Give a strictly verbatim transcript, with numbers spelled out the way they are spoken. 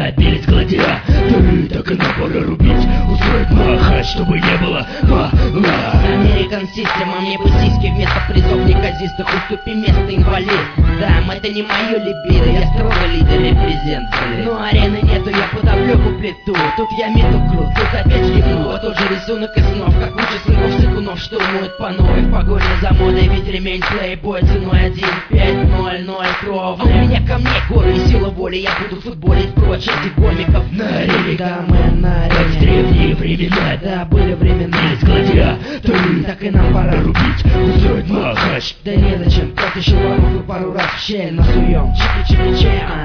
добились гладиаторы, так и нам пора рубить. Устроить махач, чтобы не было мала. American System, а мне бы сиськи вместо призов неказистых. Уступи место, инвалид. Да, это не мое либидо, я строго лидер, репрезент. Но арены нету, я подоплеку плиту. Тут я мету крут, тут опять ебну. А тот же рисунок и снов, как куча сынков сыкунов штурмует по новой в погоне за модой. Ведь ремень плейбой ценой один пять ноль ноль кровно. А у меня ко мне горы и сила воли, я буду футболить прочь этих гомиков. На арене, да, мы на арене, как в древние времена. да, были времена, есть гладиаторы, так и нам пора рубить, устроить махач. Да незачем, тот еще ворух и пару раз в щель насуем. Чики-чики-че.